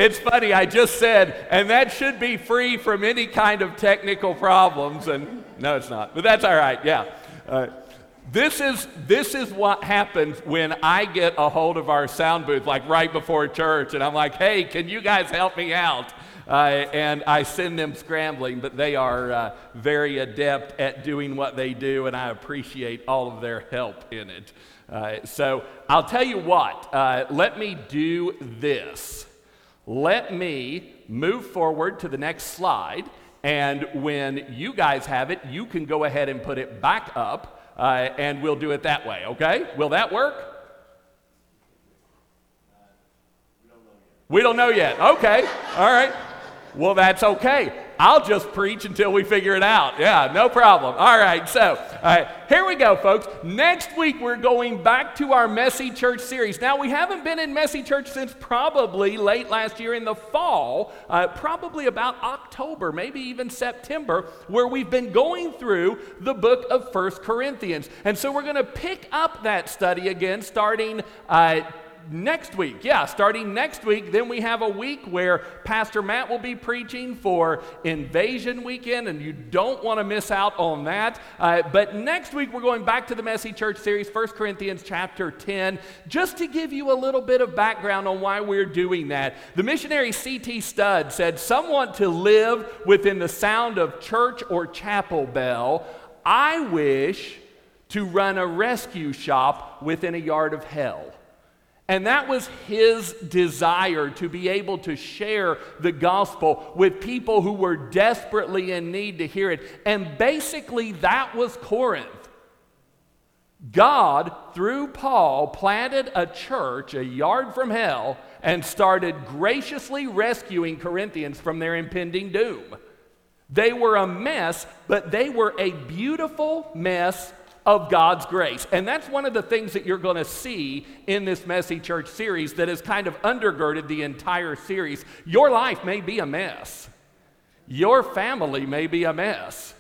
It's funny, I just said, and that should be free from any kind of technical problems, and no, it's not, but that's all right, yeah. This is what happens when I get a hold of our sound booth, like right before church, and I'm like, hey, can you guys help me out? And I send them scrambling, but they are very adept at doing what they do, and I appreciate all of their help in it. So I'll tell you what, let me do this. Let me move forward to the next slide, and when you guys have it, you can go ahead and put it back up, and we'll do it that way, okay? Will that work? We don't know yet. Okay, all right. Well, that's okay. I'll just preach until we figure it out. Yeah, no problem. All right, so here we go, folks. Next week, we're going back to our Messy Church series. Now, we haven't been in Messy Church since probably late last year in the fall, probably about October, maybe even September, where we've been going through the book of 1 Corinthians. And so we're going to pick up that study again starting next week. Yeah, starting next week, then we have a week where Pastor Matt will be preaching for Invasion Weekend, and you don't want to miss out on that. But next week, we're going back to the Messy Church series, 1 Corinthians chapter 10, just to give you a little bit of background on why we're doing that. The missionary C.T. Studd said, "Some want to live within the sound of church or chapel bell. I wish to run a rescue shop within a yard of hell." And that was his desire, to be able to share the gospel with people who were desperately in need to hear it. And basically, that was Corinth. God, through Paul, planted a church a yard from hell and started graciously rescuing Corinthians from their impending doom. They were a mess, but they were a beautiful mess of God's grace. And that's one of the things that you're going to see in this Messy Church series that has kind of undergirded the entire series. Your life may be a mess. Your family may be a mess.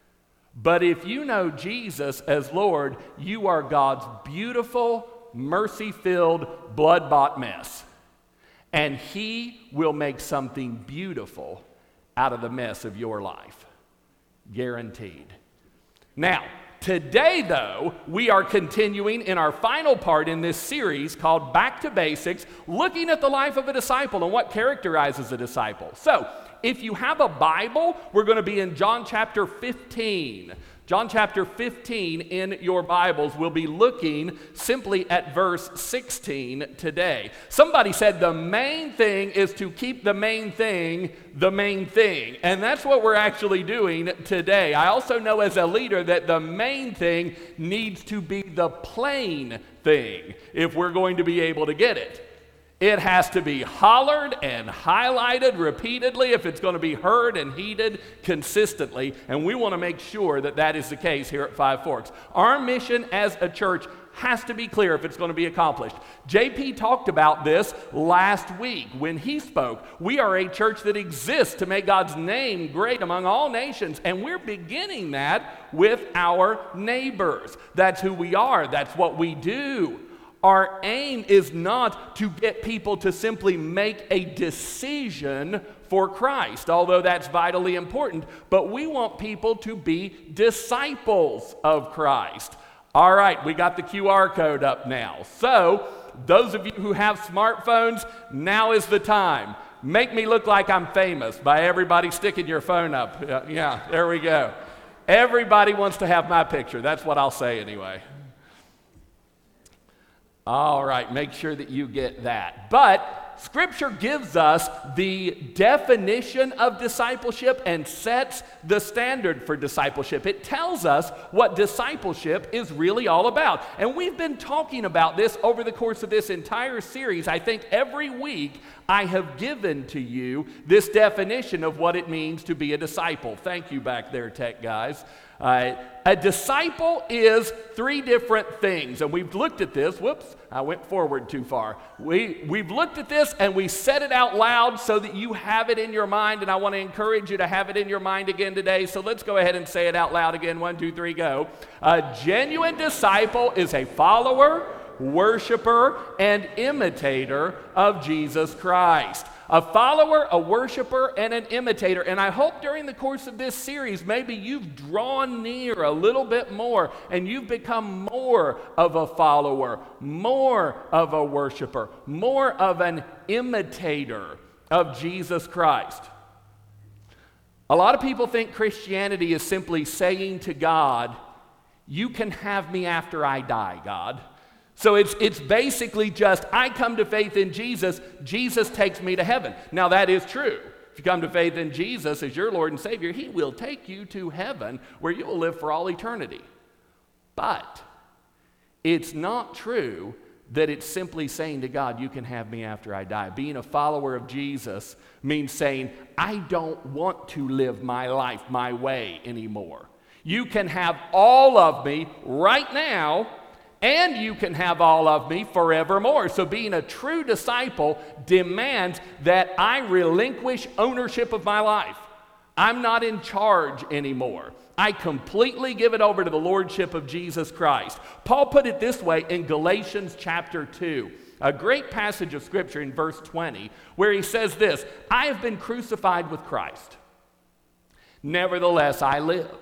But if you know Jesus as Lord, you are God's beautiful, mercy-filled, blood-bought mess. And He will make something beautiful out of the mess of your life. Guaranteed. Now, today, though, we are continuing in our final part in this series called Back to Basics, looking at the life of a disciple and what characterizes a disciple. So, if you have a Bible, we're going to be in John chapter 15. John chapter 15 in your Bibles. We'll be looking simply at verse 16 today. Somebody said the main thing is to keep the main thing the main thing. And that's what we're actually doing today. I also know as a leader that the main thing needs to be the plain thing if we're going to be able to get it. It has to be hollered and highlighted repeatedly if it's going to be heard and heeded consistently, and we want to make sure that that is the case here at Five Forks. Our mission as a church has to be clear if it's going to be accomplished. JP talked about this last week when he spoke. We are a church that exists to make God's name great among all nations, and we're beginning that with our neighbors. That's who we are. That's what we do. Our aim is not to get people to simply make a decision for Christ, although that's vitally important, but we want people to be disciples of Christ. All right, we got the QR code up now. So, those of you who have smartphones, now is the time. Make me look like I'm famous by everybody sticking your phone up. Yeah, there we go. Everybody wants to have my picture. That's what I'll say anyway. All right, make sure that you get that. But Scripture gives us the definition of discipleship and sets the standard for discipleship. It tells us what discipleship is really all about. And we've been talking about this over the course of this entire series. I think every week I have given to you this definition of what it means to be a disciple. Thank you back there, tech guys. A disciple is three different things, and we've looked at this. Whoops, I went forward too far. We've looked at this, and we said it out loud so that you have it in your mind, and I want to encourage you to have it in your mind again today. So let's go ahead and say it out loud again. 1, 2, 3, go. A genuine disciple is a follower worshiper, and imitator of Jesus Christ. A follower, a worshiper, and an imitator. And I hope during the course of this series, maybe you've drawn near a little bit more and you've become more of a follower, more of a worshiper, more of an imitator of Jesus Christ. A lot of people think Christianity is simply saying to God, you can have me after I die, God. So it's basically just, I come to faith in Jesus, Jesus takes me to heaven. Now that is true. If you come to faith in Jesus as your Lord and Savior, He will take you to heaven where you will live for all eternity. But it's not true that it's simply saying to God, you can have me after I die. Being a follower of Jesus means saying, I don't want to live my life my way anymore. You can have all of me right now, and you can have all of me forevermore. So being a true disciple demands that I relinquish ownership of my life. I'm not in charge anymore. I completely give it over to the lordship of Jesus Christ. Paul put it this way in Galatians chapter 2, a great passage of Scripture in verse 20, where he says this, I have been crucified with Christ. Nevertheless, I live.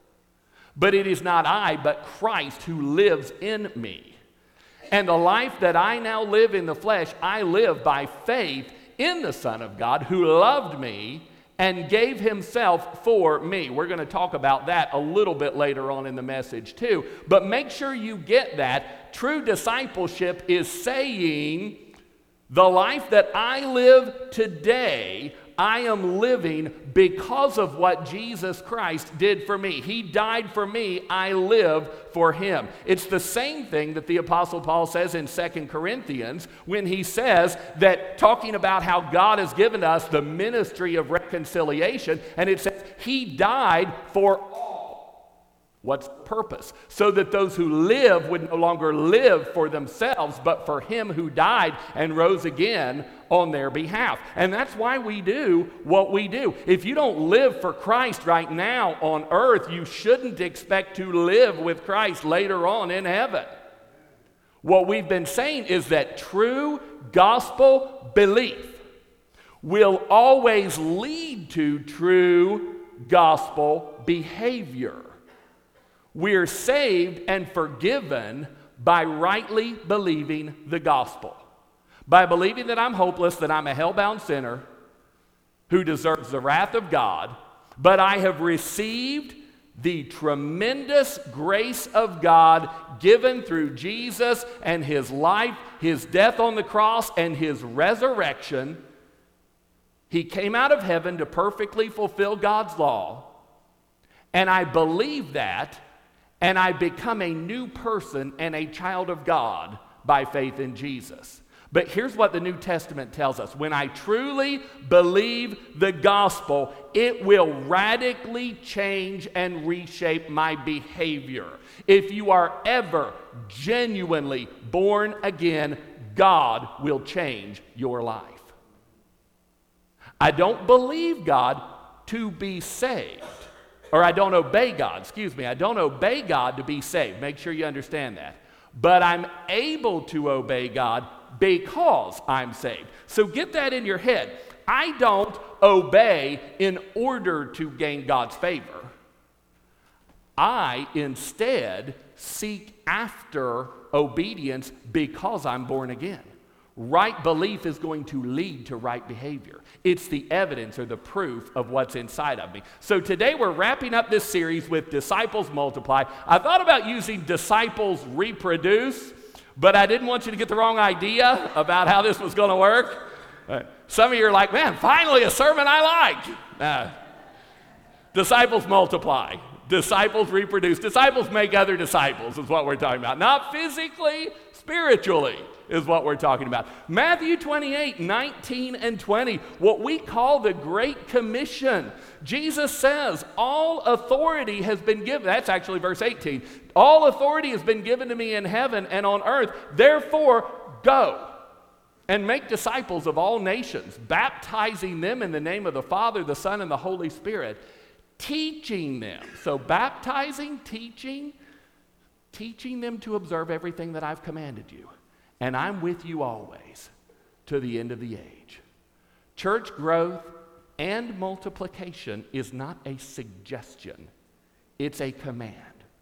But it is not I, but Christ who lives in me. And the life that I now live in the flesh, I live by faith in the Son of God who loved me and gave himself for me. We're going to talk about that a little bit later on in the message too. But make sure you get that. True discipleship is saying, the life that I live today, I am living because of what Jesus Christ did for me. He died for me, I live for him. It's the same thing that the Apostle Paul says in 2 Corinthians when he says that, talking about how God has given us the ministry of reconciliation, and it says he died for all. What's the purpose? So that those who live would no longer live for themselves, but for him who died and rose again on their behalf. And that's why we do what we do. If you don't live for Christ right now on earth, you shouldn't expect to live with Christ later on in heaven. What we've been saying is that true gospel belief will always lead to true gospel behavior. We're saved and forgiven by rightly believing the gospel. By believing that I'm hopeless, that I'm a hell-bound sinner who deserves the wrath of God, but I have received the tremendous grace of God given through Jesus and his life, his death on the cross, and his resurrection. He came out of heaven to perfectly fulfill God's law, and I believe that, and I become a new person and a child of God by faith in Jesus. But here's what the New Testament tells us. When I truly believe the gospel, it will radically change and reshape my behavior. If you are ever genuinely born again, God will change your life. I don't believe God to be saved. Or I don't obey God, I don't obey God to be saved. Make sure you understand that. But I'm able to obey God because I'm saved. So get that in your head. I don't obey in order to gain God's favor. I instead seek after obedience because I'm born again. Right belief is going to lead to right behavior. It's the evidence or the proof of what's inside of me. So today we're wrapping up this series with Disciples Multiply. I thought about using Disciples Reproduce, but I didn't want you to get the wrong idea about how this was going to work. Some of you are like, man, finally a sermon I like. Disciples Multiply. Disciples reproduce. Disciples make other disciples is what we're talking about. Not physically, spiritually is what we're talking about. Matthew 28, 19 and 20, what we call the Great Commission. Jesus says, all authority has been given. That's actually verse 18. All authority has been given to me in heaven and on earth. Therefore, go and make disciples of all nations, baptizing them in the name of the Father, the Son, and the Holy Spirit, teaching them. So baptizing, teaching, teaching them to observe everything that I've commanded you. And I'm with you always to the end of the age. Church growth and multiplication is not a suggestion, it's a command.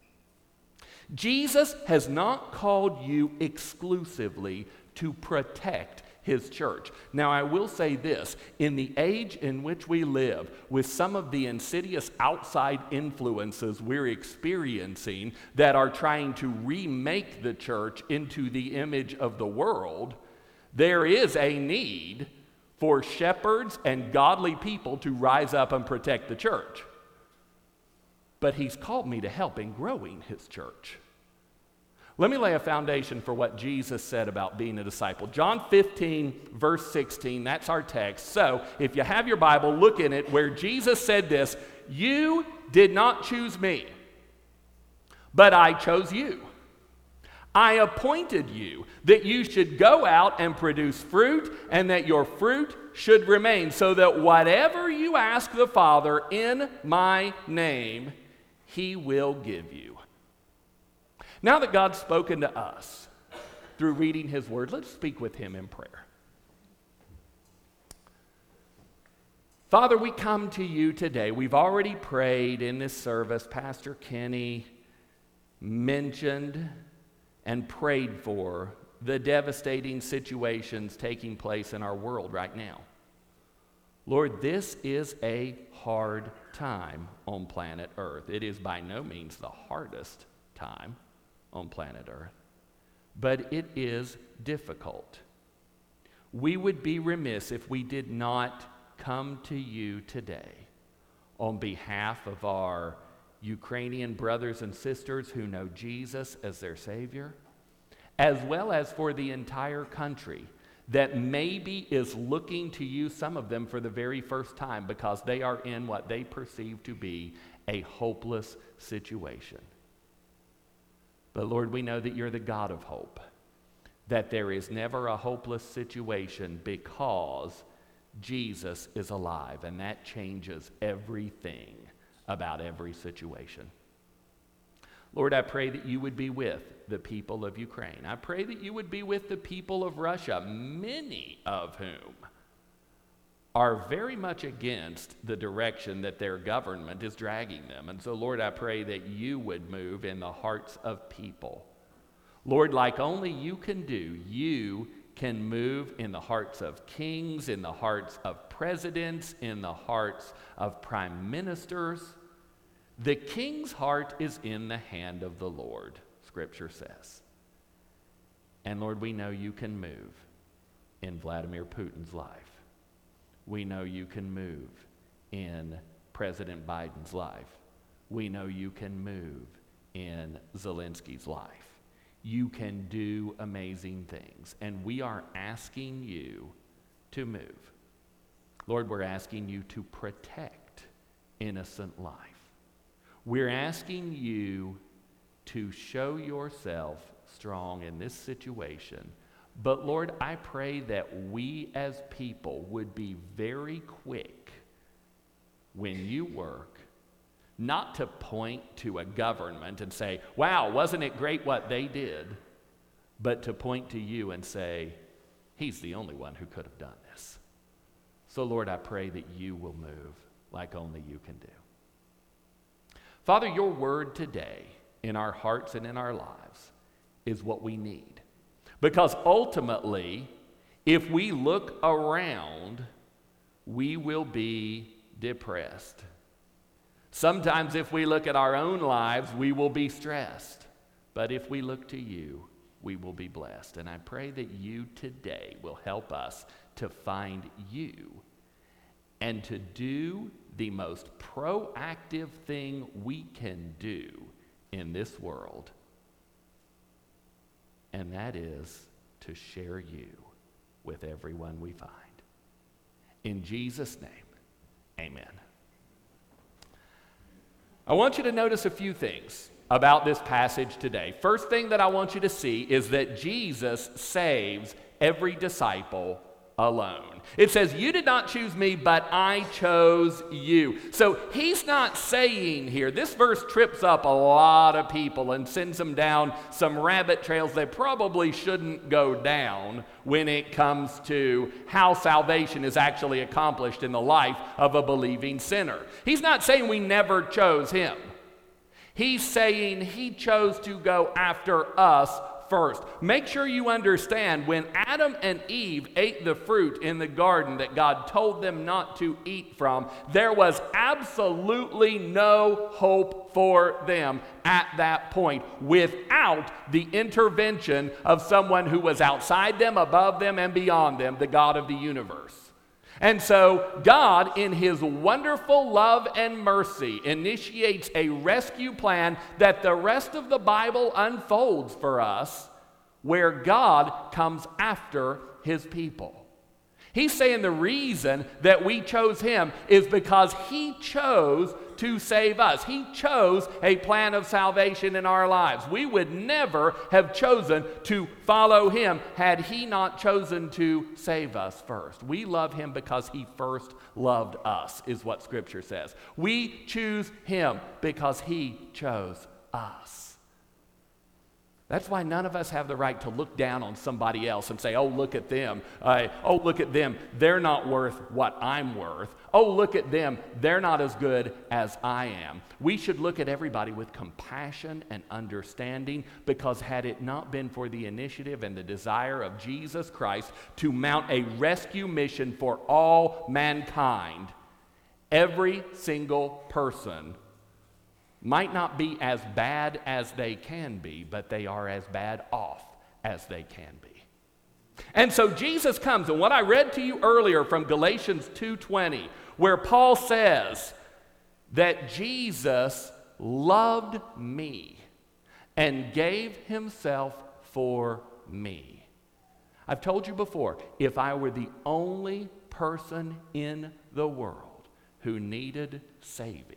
Jesus has not called you exclusively to protect his church. Now, I will say this, in the age in which we live, with some of the insidious outside influences we're experiencing that are trying to remake the church into the image of the world, there is a need for shepherds and godly people to rise up and protect the church. But he's called me to help in growing his church. Let me lay a foundation for what Jesus said about being a disciple. John 15, verse 16, that's our text. So if you have your Bible, look in it where Jesus said this, "You did not choose me, but I chose you. I appointed you that you should go out and produce fruit and that your fruit should remain, so that whatever you ask the Father in my name, he will give you." Now that God's spoken to us through reading his word, let's speak with him in prayer. Father, we come to you today. We've already prayed in this service. Pastor Kenny mentioned and prayed for the devastating situations taking place in our world right now. Lord, this is a hard time on planet Earth. It is by no means the hardest time on planet Earth, but it is difficult. We would be remiss if we did not come to you today on behalf of our Ukrainian brothers and sisters who know Jesus as their Savior, as well as for the entire country that maybe is looking to you, some of them for the very first time, because they are in what they perceive to be a hopeless situation. But Lord, we know that you're the God of hope, that there is never a hopeless situation because Jesus is alive, and that changes everything about every situation. Lord, I pray that you would be with the people of Ukraine. I pray that you would be with the people of Russia, many of whom are very much against the direction that their government is dragging them. And so, Lord, I pray that you would move in the hearts of people. Lord, like only you can do, you can move in the hearts of kings, in the hearts of presidents, in the hearts of prime ministers. The king's heart is in the hand of the Lord, Scripture says. And Lord, we know you can move in Vladimir Putin's life. We know you can move in President Biden's life. We know you can move in Zelensky's life. You can do amazing things, and we are asking you to move. Lord, we're asking you to protect innocent life. We're asking you to show yourself strong in this situation. But Lord, I pray that we as people would be very quick when you work, not to point to a government and say, wow, wasn't it great what they did, but to point to you and say, he's the only one who could have done this. So Lord, I pray that you will move like only you can do. Father, your word today in our hearts and in our lives is what we need. Because ultimately, if we look around, we will be depressed. Sometimes if we look at our own lives, we will be stressed. But if we look to you, we will be blessed. And I pray that you today will help us to find you and to do the most proactive thing we can do in this world. And that is to share you with everyone we find. In Jesus' name, amen. I want you to notice a few things about this passage today. First thing that I want you to see is that Jesus saves every disciple alone. It says, you did not choose me, but I chose you. So he's not saying here, this verse trips up a lot of people and sends them down some rabbit trails they probably shouldn't go down when it comes to how salvation is actually accomplished in the life of a believing sinner. He's not saying we never chose him. He's saying he chose to go after us first. Make sure you understand, when Adam and Eve ate the fruit in the garden that God told them not to eat from, there was absolutely no hope for them at that point without the intervention of someone who was outside them, above them, and beyond them, the God of the universe. And so God, in his wonderful love and mercy, initiates a rescue plan that the rest of the Bible unfolds for us, where God comes after his people. He's saying the reason that we chose him is because he chose to save us. He chose a plan of salvation in our lives. We would never have chosen to follow him had he not chosen to save us first. We love him because he first loved us, is what Scripture says. We choose him because he chose us. That's why none of us have the right to look down on somebody else and say, oh, look at them. Oh, look at them. They're not worth what I'm worth. Oh, look at them. They're not as good as I am. We should look at everybody with compassion and understanding, because had it not been for the initiative and the desire of Jesus Christ to mount a rescue mission for all mankind, every single person might not be as bad as they can be, but they are as bad off as they can be. And so Jesus comes, and what I read to you earlier from Galatians 2:20, where Paul says that Jesus loved me and gave himself for me. I've told you before, if I were the only person in the world who needed saving,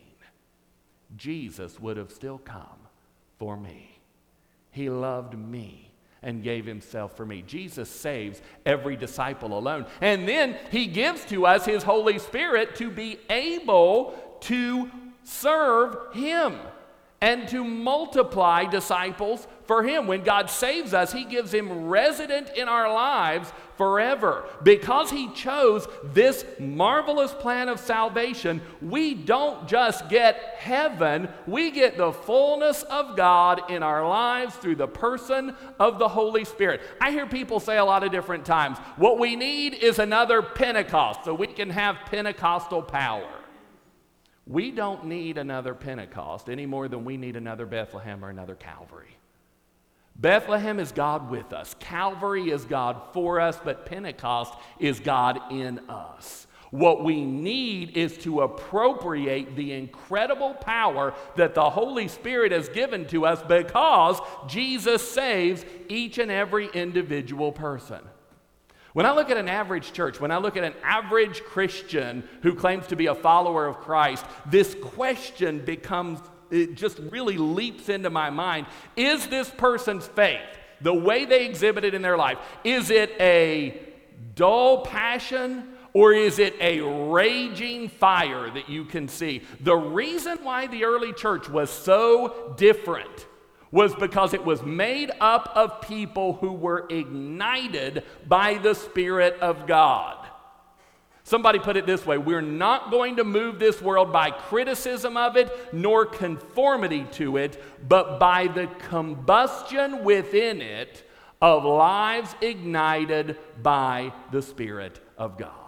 Jesus would have still come for me. He loved me and gave himself for me. Jesus saves every disciple alone. And then he gives to us his Holy Spirit to be able to serve him and to multiply disciples for him. When God saves us, he gives him resident in our lives forever. Because he chose this marvelous plan of salvation, we don't just get heaven, we get the fullness of God in our lives through the person of the Holy Spirit. I hear people say a lot of different times, what we need is another Pentecost so we can have Pentecostal power. We don't need another Pentecost any more than we need another Bethlehem or another Calvary. Bethlehem is God with us. Calvary is God for us, but Pentecost is God in us. What we need is to appropriate the incredible power that the Holy Spirit has given to us, because Jesus saves each and every individual person. When I look at an average church, when I look at an average Christian who claims to be a follower of Christ, this question becomes, it just really leaps into my mind. Is this person's faith, the way they exhibit it in their life, is it a dull passion, or is it a raging fire that you can see? The reason why the early church was so different was because it was made up of people who were ignited by the Spirit of God. Somebody put it this way: we're not going to move this world by criticism of it, nor conformity to it, but by the combustion within it of lives ignited by the Spirit of God.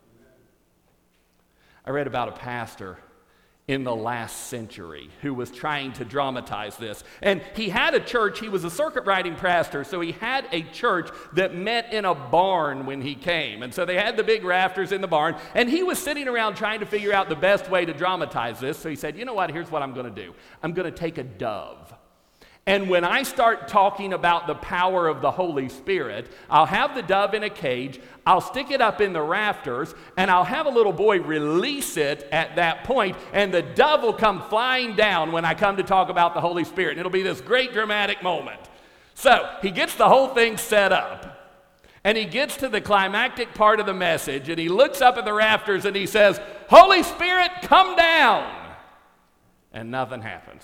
I read about a pastor in the last century who was trying to dramatize this. And he had a church. He was a circuit riding pastor, so he had a church that met in a barn when he came. And so they had the big rafters in the barn, and he was sitting around trying to figure out the best way to dramatize this. So he said, you know what, here's what I'm going to do. I'm going to take a dove. And when I start talking about the power of the Holy Spirit, I'll have the dove in a cage, I'll stick it up in the rafters, and I'll have a little boy release it at that point, and the dove will come flying down when I come to talk about the Holy Spirit. And it'll be this great dramatic moment. So he gets the whole thing set up. And he gets to the climactic part of the message, and he looks up at the rafters and he says, "Holy Spirit, come down." And nothing happens.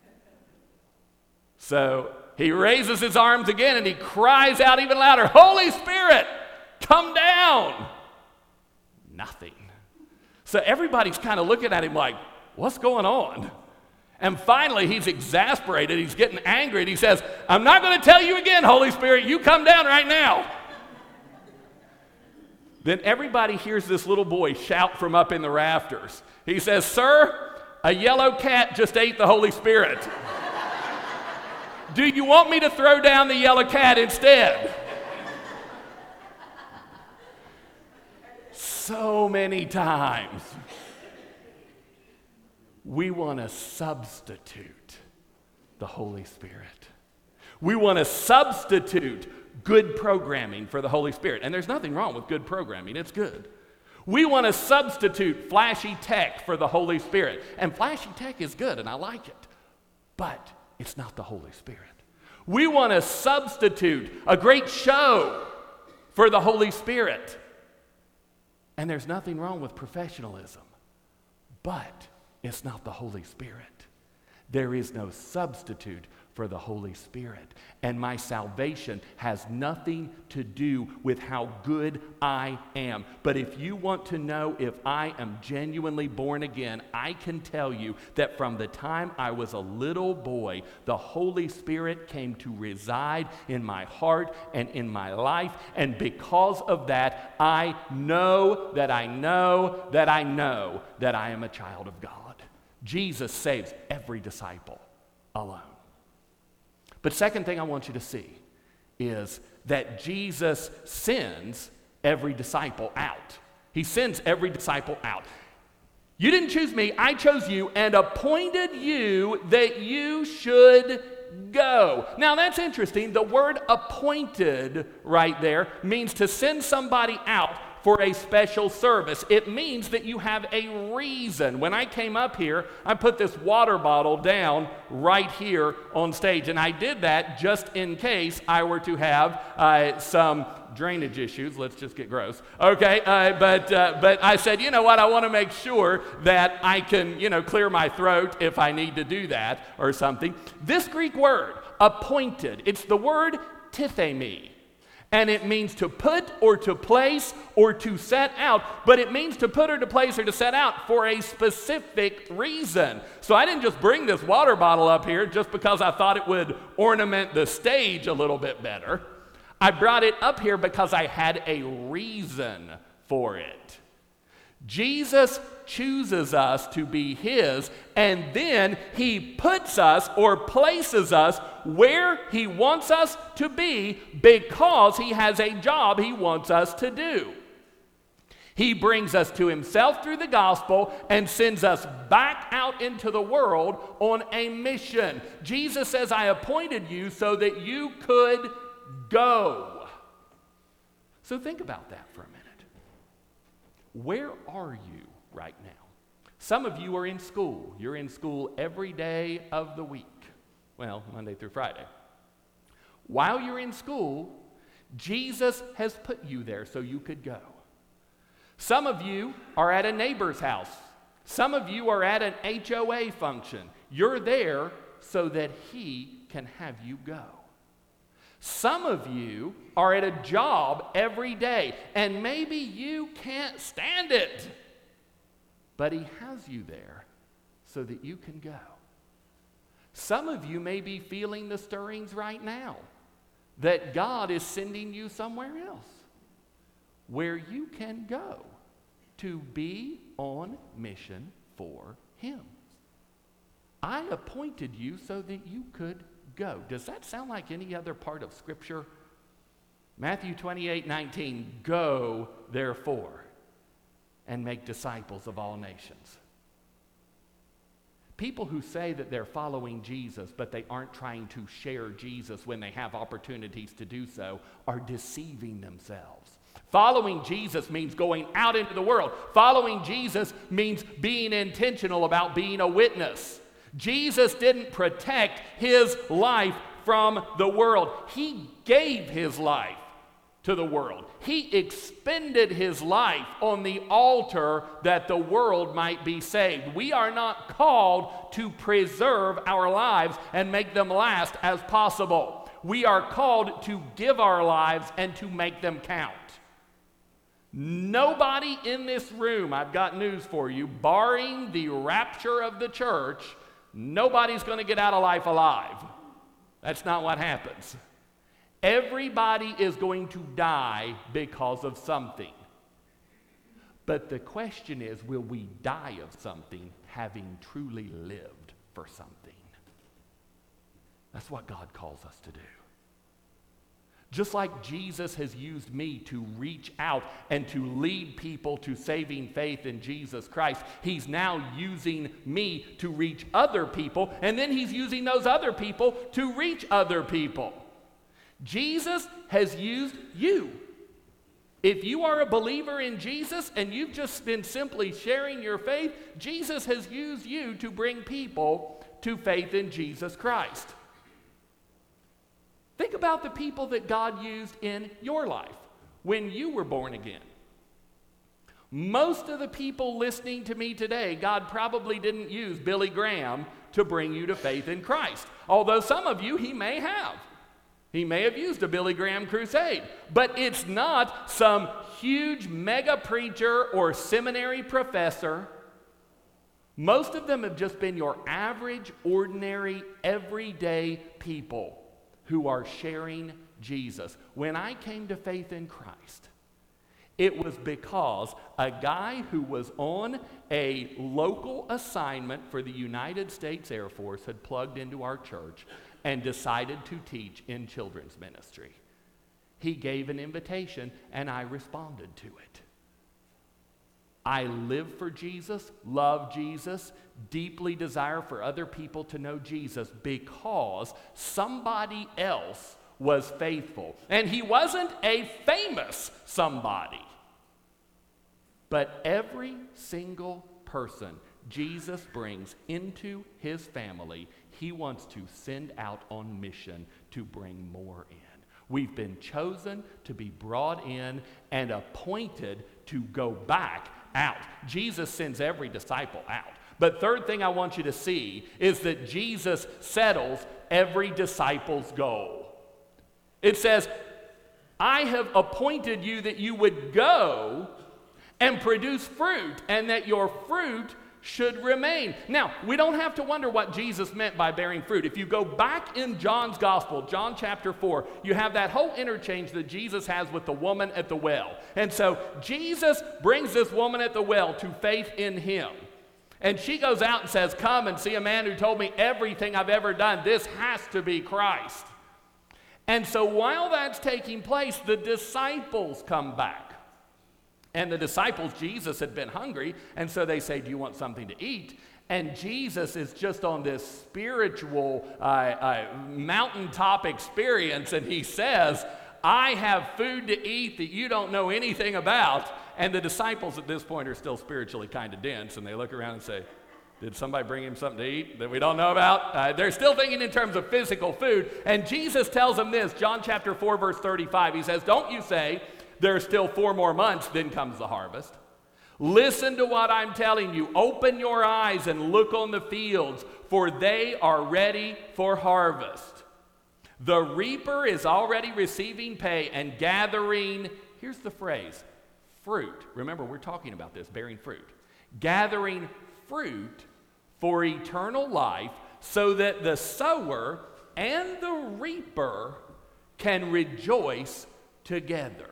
So he raises his arms again and he cries out even louder, "Holy Spirit, come down." Nothing. So everybody's kind of looking at him like, what's going on? And finally, he's exasperated. He's getting angry. And he says, "I'm not going to tell you again, Holy Spirit. You come down right now." Then everybody hears this little boy shout from up in the rafters. He says, "Sir, a yellow cat just ate the Holy Spirit. Do you want me to throw down the yellow cat instead?" So many times we want to substitute the Holy Spirit. We want to substitute good programming for the Holy Spirit. And there's nothing wrong with good programming. It's good. We want to substitute flashy tech for the Holy Spirit. And flashy tech is good, and I like it. But it's not the Holy Spirit. We want to substitute a great show for the Holy Spirit. And there's nothing wrong with professionalism. But it's not the Holy Spirit. There is no substitute for the Holy Spirit. And my salvation has nothing to do with how good I am. But if you want to know if I am genuinely born again, I can tell you that from the time I was a little boy, the Holy Spirit came to reside in my heart and in my life. And because of that, I know that I know that I know that I am a child of God. Jesus saves every disciple alone. But second thing I want you to see is that Jesus sends every disciple out. He sends every disciple out. You didn't choose me, I chose you and appointed you that you should go. Now that's interesting. The word appointed right there means to send somebody out for a special service. It means that you have a reason. When I came up here, I put this water bottle down right here on stage, and I did that just in case I were to have some drainage issues. Let's just get gross. Okay, but I said, you know what, I want to make sure that I can, clear my throat if I need to do that or something. This Greek word, appointed, it's the word tithemi. And it means to put or to place or to set out, but it means to put or to place or to set out for a specific reason. So I didn't just bring this water bottle up here just because I thought it would ornament the stage a little bit better. I brought it up here because I had a reason for it. Jesus chooses us to be His, and then He puts us or places us where He wants us to be because He has a job He wants us to do. He brings us to Himself through the gospel and sends us back out into the world on a mission. Jesus says, "I appointed you so that you could go." So think about that for a minute. Where are you right now? Some of you are in school. You're in school every day of the week. Well, Monday through Friday. While you're in school, Jesus has put you there so you could go. Some of you are at a neighbor's house. Some of you are at an HOA function. You're there so that he can have you go. Some of you are at a job every day, and maybe you can't stand it, but he has you there so that you can go. Some of you may be feeling the stirrings right now that God is sending you somewhere else where you can go to be on mission for Him. I appointed you so that you could go. Does that sound like any other part of Scripture? Matthew 28:19, go therefore and make disciples of all nations. People who say that they're following Jesus, but they aren't trying to share Jesus when they have opportunities to do so, are deceiving themselves. Following Jesus means going out into the world. Following Jesus means being intentional about being a witness. Jesus didn't protect his life from the world. He gave his life to the world. He expended his life on the altar that the world might be saved. We are not called to preserve our lives and make them last as possible. We are called to give our lives and to make them count. Nobody in this room, I've got news for you, barring the rapture of the church, nobody's going to get out of life alive. That's not what happens. Everybody is going to die because of something. But the question is, will we die of something having truly lived for something? That's what God calls us to do. Just like Jesus has used me to reach out and to lead people to saving faith in Jesus Christ, he's now using me to reach other people, and then he's using those other people to reach other people. Jesus has used you. If you are a believer in Jesus and you've just been simply sharing your faith, Jesus has used you to bring people to faith in Jesus Christ. Think about the people that God used in your life when you were born again. Most of the people listening to me today, God probably didn't use Billy Graham to bring you to faith in Christ. Although some of you, he may have. He may have used a Billy Graham crusade. But it's not some huge mega preacher or seminary professor. Most of them have just been your average, ordinary, everyday people who are sharing Jesus. When I came to faith in Christ, it was because a guy who was on a local assignment for the United States Air Force had plugged into our church and decided to teach in children's ministry. He gave an invitation and I responded to it. I live for Jesus, love Jesus, deeply desire for other people to know Jesus because somebody else was faithful. And he wasn't a famous somebody. But every single person Jesus brings into his family, he wants to send out on mission to bring more in. We've been chosen to be brought in and appointed to go back out. Jesus sends every disciple out. But third thing I want you to see is that Jesus settles every disciple's goal. It says, I have appointed you that you would go and produce fruit, and that your fruit should remain. Now, we don't have to wonder what Jesus meant by bearing fruit. If you go back in John's gospel, John chapter 4, you have that whole interchange that Jesus has with the woman at the well. And so Jesus brings this woman at the well to faith in him. And she goes out and says, come and see a man who told me everything I've ever done. This has to be Christ. And so while that's taking place, the disciples come back. And the disciples, Jesus had been hungry, and so they say, do you want something to eat? And Jesus is just on this spiritual mountaintop experience, and he says, I have food to eat that you don't know anything about. And the disciples at this point are still spiritually kind of dense, and they look around and say, did somebody bring him something to eat that we don't know about? They're still thinking in terms of physical food. And Jesus tells them this, John chapter 4, verse 35. He says, don't you say, there are still 4 more months, then comes the harvest. Listen to what I'm telling you. Open your eyes and look on the fields, for they are ready for harvest. The reaper is already receiving pay and gathering, here's the phrase, fruit. Remember, we're talking about this, bearing fruit. Gathering fruit for eternal life, so that the sower and the reaper can rejoice together.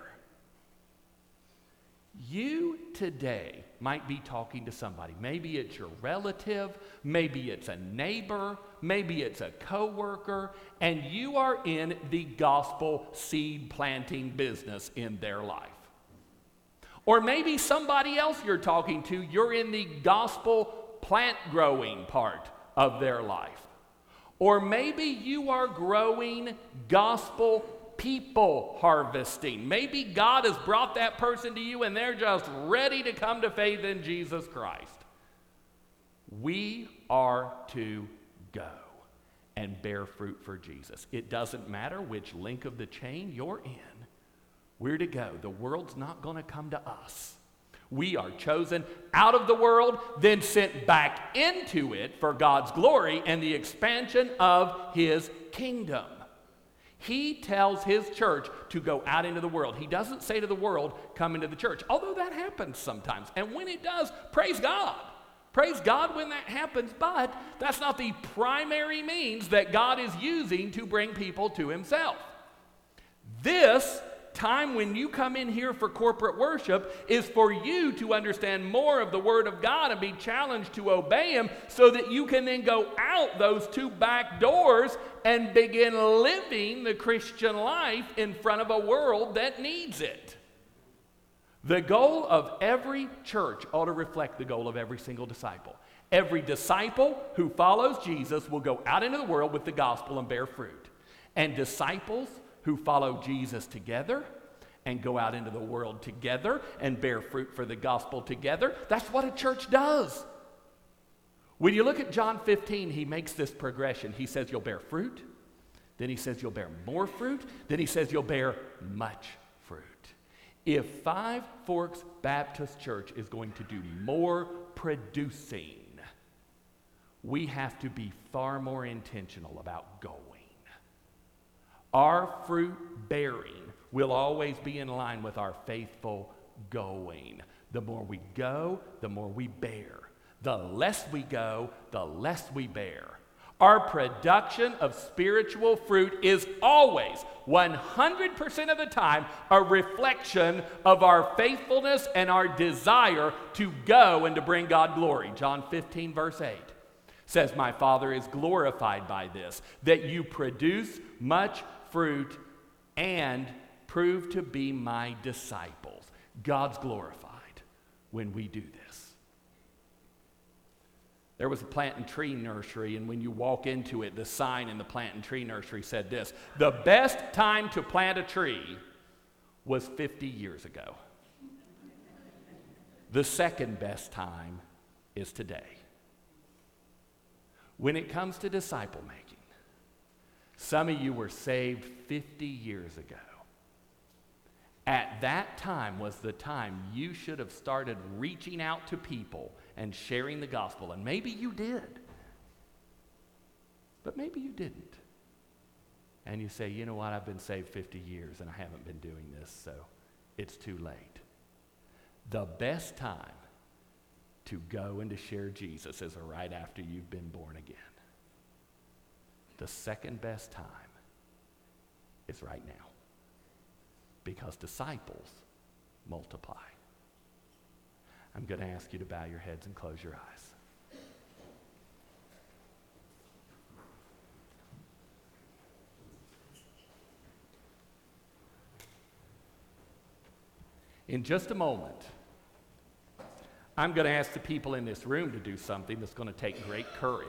You today might be talking to somebody. Maybe it's your relative, maybe it's a neighbor, maybe it's a coworker, and you are in the gospel seed planting business in their life. Or maybe somebody else you're talking to, you're in the gospel plant growing part of their life. Or maybe you are growing gospel people harvesting. Maybe God has brought that person to you and they're just ready to come to faith in Jesus Christ. We are to go and bear fruit for Jesus. It doesn't matter which link of the chain you're in. We're to go. The world's not going to come to us. We are chosen out of the world, then sent back into it for God's glory and the expansion of his kingdom. He tells his church to go out into the world. He doesn't say to the world, come into the church, although that happens sometimes. And when it does, praise God. Praise God when that happens, but that's not the primary means that God is using to bring people to himself. This time when you come in here for corporate worship is for you to understand more of the Word of God and be challenged to obey him so that you can then go out those two back doors and begin living the Christian life in front of a world that needs it. The goal of every church ought to reflect the goal of every single disciple. Every disciple who follows Jesus will go out into the world with the gospel and bear fruit. And disciples who follow Jesus together and go out into the world together and bear fruit for the gospel together, that's what a church does. When you look at John 15, he makes this progression. He says you'll bear fruit, then he says you'll bear more fruit, then he says you'll bear much fruit. If Five Forks Baptist Church is going to do more producing, we have to be far more intentional about going. Our fruit bearing will always be in line with our faithful going. The more we go, the more we bear. The less we go, the less we bear. Our production of spiritual fruit is always, 100% of the time, a reflection of our faithfulness and our desire to go and to bring God glory. John 15, verse 8 says, my Father is glorified by this, that you produce much fruit and prove to be my disciples. God's glorified when we do this. There was a plant and tree nursery, and when you walk into it, the sign in the plant and tree nursery said this: the best time to plant a tree was 50 years ago. The second best time is today. When it comes to disciple making, some of you were saved 50 years ago. At that time was the time you should have started reaching out to people and sharing the gospel. And maybe you did. But maybe you didn't. And you say, you know what, I've been saved 50 years and I haven't been doing this, so it's too late. The best time to go and to share Jesus is right after you've been born again. The second best time is right now. Because disciples multiply. I'm going to ask you to bow your heads and close your eyes. In just a moment, I'm going to ask the people in this room to do something that's going to take great courage.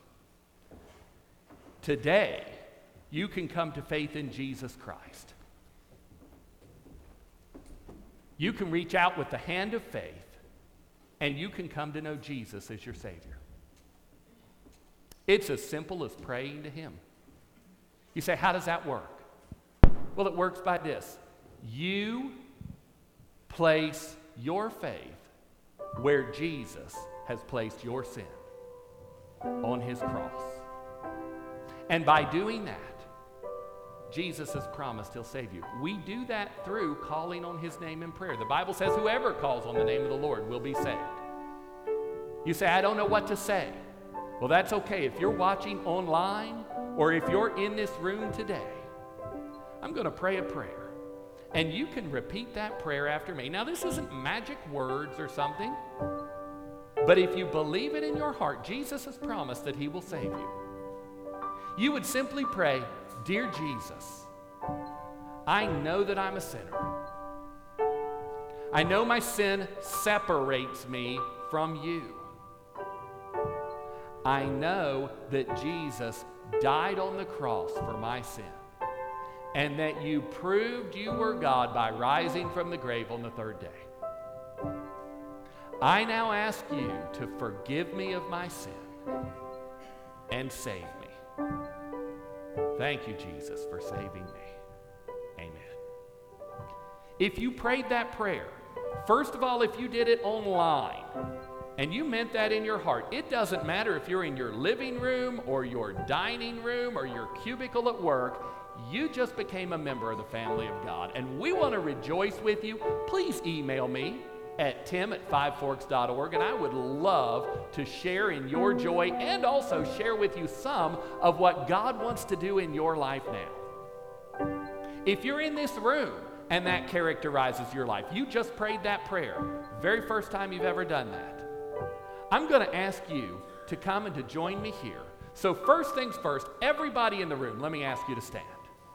Today, you can come to faith in Jesus Christ. You can reach out with the hand of faith, and you can come to know Jesus as your Savior. It's as simple as praying to him. You say, how does that work? Well, it works by this. You place your faith where Jesus has placed your sin, on his cross. And by doing that, Jesus has promised he'll save you. We do that through calling on his name in prayer. The Bible says whoever calls on the name of the Lord will be saved. You say, I don't know what to say. Well, that's okay. If you're watching online or if you're in this room today, I'm going to pray a prayer. And you can repeat that prayer after me. Now, this isn't magic words or something. But if you believe it in your heart, Jesus has promised that he will save you. You would simply pray, Dear Jesus, I know that I'm a sinner. I know my sin separates me from you. I know that Jesus died on the cross for my sin, and that you proved you were God by rising from the grave on the third day. I now ask you to forgive me of my sin and save me. Thank you, Jesus, for saving me. Amen. If you prayed that prayer, first of all, if you did it online, and you meant that in your heart, it doesn't matter if you're in your living room or your dining room or your cubicle at work, you just became a member of the family of God. And we want to rejoice with you. Please email me at tim@fiveforks.org, and I would love to share in your joy and also share with you some of what God wants to do in your life now. If you're in this room and that characterizes your life, you just prayed that prayer, very first time you've ever done that, I'm going to ask you to come and to join me here. So first things first, everybody in the room, let me ask you to stand.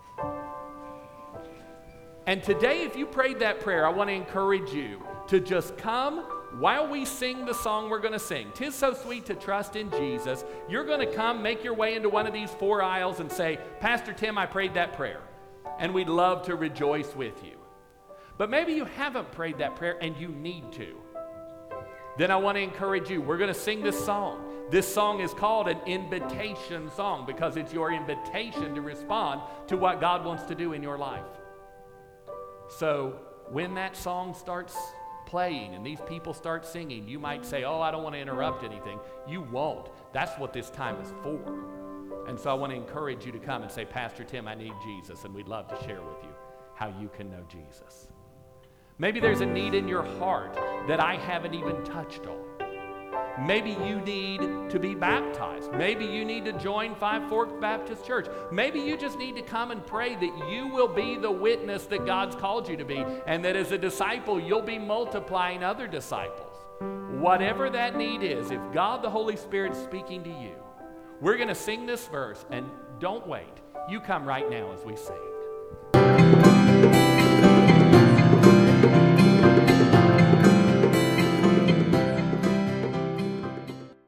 And today, if you prayed that prayer, I want to encourage you to just come while we sing the song we're going to sing. 'Tis so sweet to trust in Jesus. You're going to come, make your way into one of these 4 aisles and say, Pastor Tim, I prayed that prayer. And we'd love to rejoice with you. But maybe you haven't prayed that prayer and you need to. Then I want to encourage you. We're going to sing this song. This song is called an invitation song because it's your invitation to respond to what God wants to do in your life. So when that song starts playing and these people start singing, you might say, oh, I don't want to interrupt anything. You won't. That's what this time is for. And so I want to encourage you to come and say, Pastor Tim, I need Jesus, and we'd love to share with you how you can know Jesus. Maybe there's a need in your heart that I haven't even touched on. Maybe you need to be baptized. Maybe you need to join Five Forks Baptist Church. Maybe you just need to come and pray that you will be the witness that God's called you to be, and that as a disciple, you'll be multiplying other disciples. Whatever that need is, if God the Holy Spirit is speaking to you, we're going to sing this verse, and don't wait. You come right now as we sing.